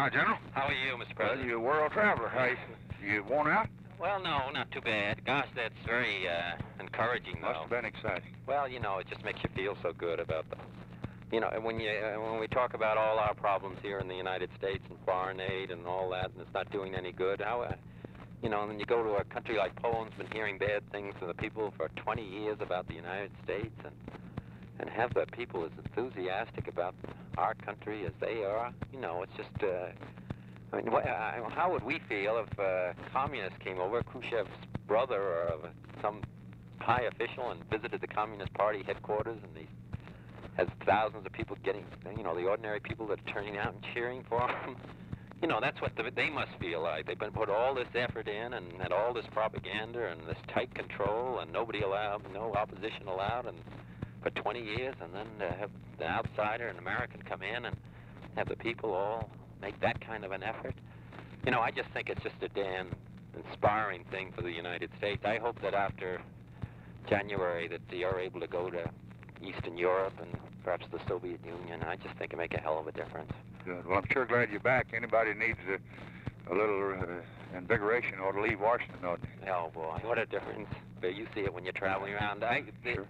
Hi, General. How are you, Mr. Well, President? you're a world traveler. How you worn out? Well, no, not too bad. Gosh, that's very encouraging, Must though. have been exciting. Well, you know, it just makes you feel so good about the, you know, when we talk about all our problems here in the United States and foreign aid and all that, and it's not doing any good. How, you know, and then you go to a country like Poland's been hearing bad things from the people for 20 years about the United States, and have the people as enthusiastic about our country as they are. You know, it's just. I mean, how would we feel if communists came over, Khrushchev's brother or some high official, and visited the Communist Party headquarters, and he has thousands of people getting, you know, the ordinary people that are turning out and cheering for him? You know, that's what they must feel like. They've been put all this effort in and had all this propaganda and this tight control and nobody allowed, no opposition allowed, and for 20 years, and then have the outsider, an American, come in and have the people all make that kind of an effort. You know, I just think it's just a damn inspiring thing for the United States. I hope that after January that you're able to go to Eastern Europe and perhaps the Soviet Union. I just think it make a hell of a difference. Good. Well, I'm sure glad you're back. Anybody needs a little invigoration ought to leave Washington, oughtn't they? Oh, boy, what a difference. But you see it when you're traveling around. Sure.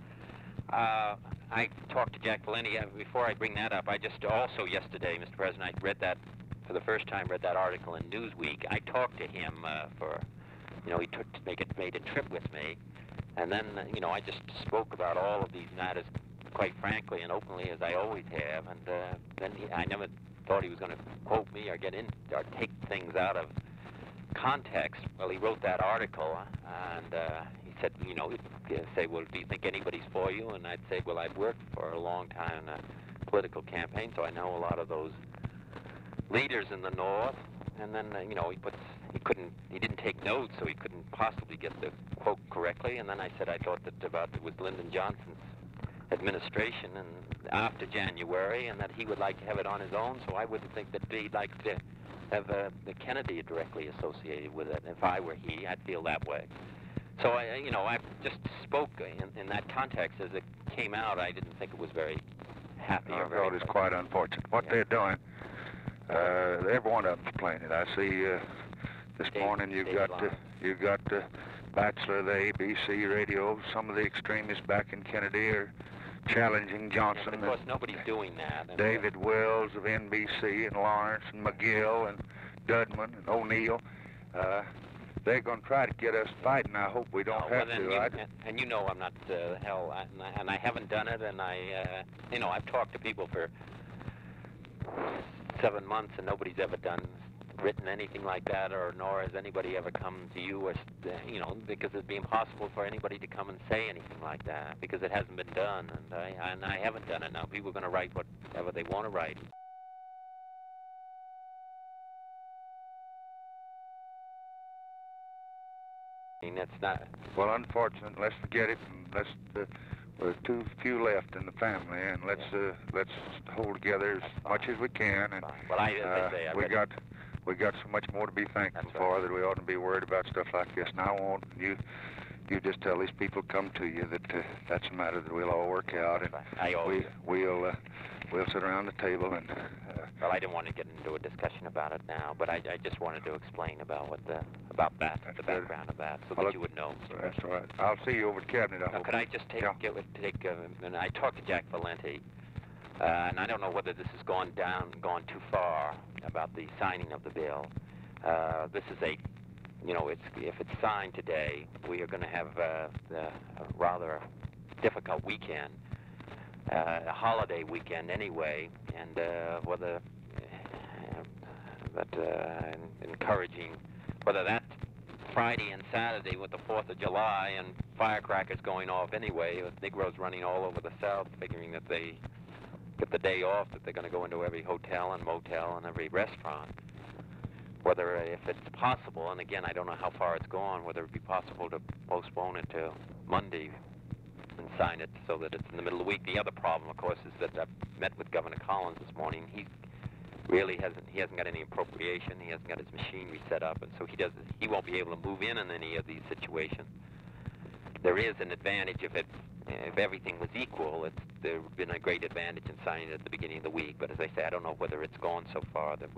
I talked to Jack Valenti. Before I bring that up, I just also yesterday, Mr. President, I read that, for the first time, read that article in Newsweek. I talked to him for, you know, he made a trip with me. And then, you know, I just spoke about all of these matters quite frankly and openly as I always have. And then I never thought he was going to quote me or take things out of context. Well, he wrote that article, and he said, you know, he'd say, well, do you think anybody's for you? And I'd say, well, I've worked for a long time in a political campaign, so I know a lot of those leaders in the North. And then, you know, he didn't take notes, so he couldn't possibly get the quote correctly. And then I said I thought that it was Lyndon Johnson's administration and after January, and that he would like to have it on his own, so I wouldn't think that he'd like to have the Kennedy directly associated with it. If I were he, I'd feel that way. So, you know, I just spoke in that context. As it came out, I didn't think it was very happy or very... No, it's quite unfortunate. What they're doing, every one of them's playing it. I see this morning you've got the Batchelor of the ABC radio. Some of the extremists back in Kennedy are challenging Johnson. Yeah, of course, nobody's doing that. David Wells of NBC and Lawrence and McGill and Dudman and O'Neill. They're going to try to get us fighting. I hope we don't have to. And you know I'm not and I haven't done it. And you know, I've talked to people for 7 months, and nobody's ever written anything like that, nor has anybody ever come to you, or, you know, because it'd be impossible for anybody to come and say anything like that, because it hasn't been done, and I haven't done it. Now people are going to write whatever they want to write. I mean, that's not... Well, unfortunate. Let's forget it, and we're too few left in the family, and let's hold together as much as we can. And well, as I say, we got so much more to be thankful for that we oughtn't be worried about stuff like this. And I won't. You just tell these people come to you that that's a matter that we'll all work out, and we'll sit around the table and. Well, I didn't want to get into a discussion about it now, but I just wanted to explain about the background of that, so that you would know. That's all right. I'll see you over at Cabinet. I hope. Could I just take and I talked to Jack Valenti, and I don't know whether this has gone too far about the signing of the bill. This is you know, if it's signed today, we are going to have a rather difficult weekend. A holiday weekend anyway, and encouraging whether that Friday and Saturday with the 4th of July and firecrackers going off anyway, with Negroes running all over the South, figuring that they get the day off, that they're going to go into every hotel and motel and every restaurant. Whether, if it's possible, and again, I don't know how far it's gone, whether it be possible to postpone it to Monday and sign it so that it's in the middle of the week. The other problem, of course, is that I met with Governor Collins this morning. He really hasn't got any appropriation. He hasn't got his machinery set up, and so he won't be able to move in any of these situations. There is an advantage if everything was equal. there would have been a great advantage in signing it at the beginning of the week. But as I say, I don't know whether it's gone so far that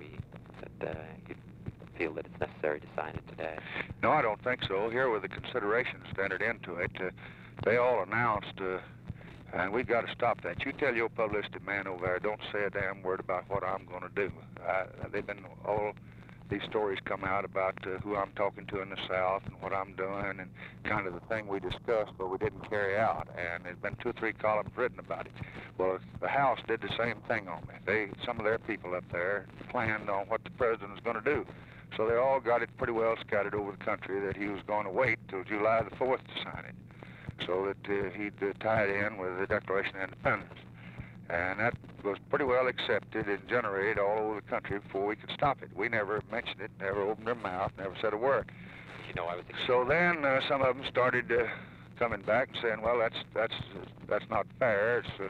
you feel that it's necessary to sign it today. No, I don't think so. Here were the considerations entered into it. They all announced, and we've got to stop that. You tell your publicity man over there, don't say a damn word about what I'm going to do. They've been all these stories come out about who I'm talking to in the South and what I'm doing and kind of the thing we discussed, but we didn't carry out. And there's been 2 or 3 columns written about it. Well, the House did the same thing on me. Some of their people up there planned on what the president was going to do. So they all got it pretty well scattered over the country that he was going to wait till July the 4th to sign it, so that he'd tie it in with the Declaration of Independence. And that was pretty well accepted and generated all over the country before we could stop it. We never mentioned it, never opened our mouth, never said a word. You know, So then some of them started coming back and saying, well, that's not fair. It's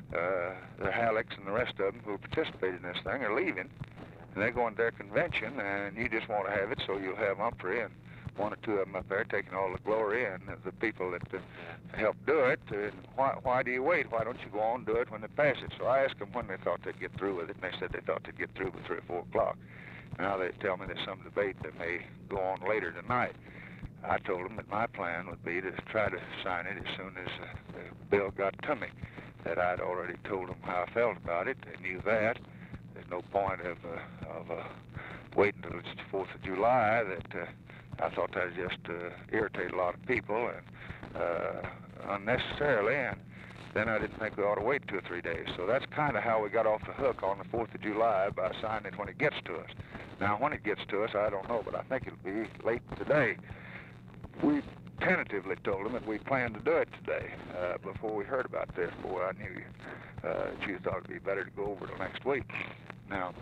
the Hallecks and the rest of them who participated in this thing are leaving. And they're going to their convention, and you just want to have it, so you'll have Humphrey and 1 or 2 of them up there taking all the glory and the people that helped do it. And why do you wait? Why don't you go on and do it when they pass it? So I asked them when they thought they'd get through with it, and they said they thought they'd get through by 3 or 4 o'clock. Now they tell me there's some debate that may go on later tonight. I told them that my plan would be to try to sign it as soon as the bill got to me, that I'd already told them how I felt about it. They knew that. There's no point of waiting until it's the 4th of July. That I thought that would just irritate a lot of people and unnecessarily, and then I didn't think we ought to wait 2 or 3 days. So that's kind of how we got off the hook on the 4th of July, by signing it when it gets to us. Now, when it gets to us, I don't know, but I think it'll be late today. We tentatively told them that we planned to do it today, before we heard about this, before I knew you thought it'd be better to go over till next week. Now,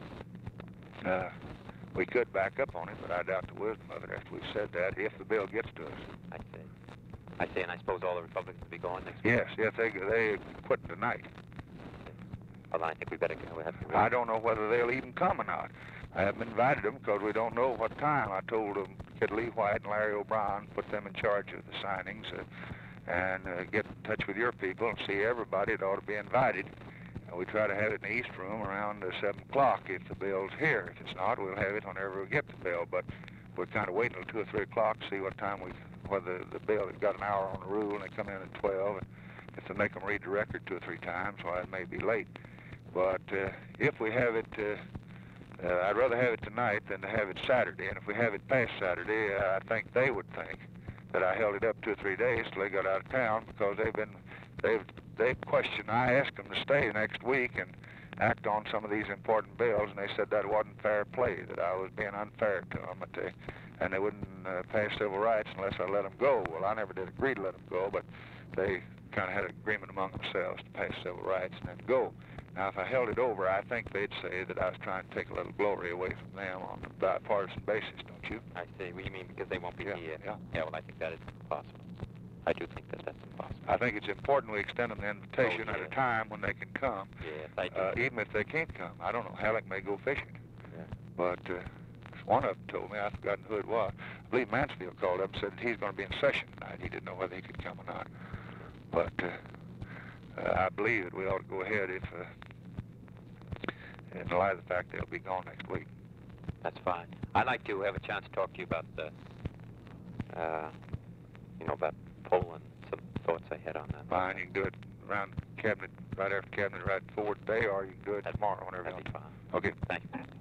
we could back up on it, but I doubt the wisdom of it after we've said that, if the bill gets to us. I see, and I suppose all the Republicans will be going next week? Yes, they quit tonight. Well, I think we better go. I don't know whether they'll even come or not. I haven't invited them because we don't know what time. I told them, get Lee White and Larry O'Brien, put them in charge of the signings, and get in touch with your people and see everybody that ought to be invited. We try to have it in the East Room around 7 o'clock if the bill's here. If it's not, we'll have it whenever we get the bill. But we're kind of waiting until 2 or 3 o'clock to see what time whether the bill has got an hour on the rule and they come in at 12. And if they make them read the record 2 or 3 times, well, it may be late. But if we have it, I'd rather have it tonight than to have it Saturday. And if we have it past Saturday, I think they would think that I held it up 2 or 3 days till they got out of town, because they've questioned. I asked them to stay next week and act on some of these important bills, and they said that wasn't fair play, that I was being unfair to them, and they wouldn't pass civil rights unless I let them go. Well, I never did agree to let them go, but they kind of had an agreement among themselves to pass civil rights and then go. Now, if I held it over, I think they'd say that I was trying to take a little glory away from them on a bipartisan basis, don't you? I see. What do you mean, because they won't be here? Yeah. Well, I think that is impossible. I do think that that's impossible. I think it's important we extend them the invitation at a time when they can come. Yes, I do. Even if they can't come. I don't know. Halleck may go fishing. Yeah. But one of them told me, I've forgotten who it was. I believe Mansfield called up and said that he's going to be in session tonight. He didn't know whether he could come or not. But I believe that we ought to go ahead if, in light of the fact they'll be gone next week. That's fine. I'd like to have a chance to talk to you about the, about Poland, some thoughts I had on that. Fine, you can do it around cabinet, right after cabinet, right forward today, or you can do it tomorrow, whenever you want. That'd be fine. Okay. Thank you.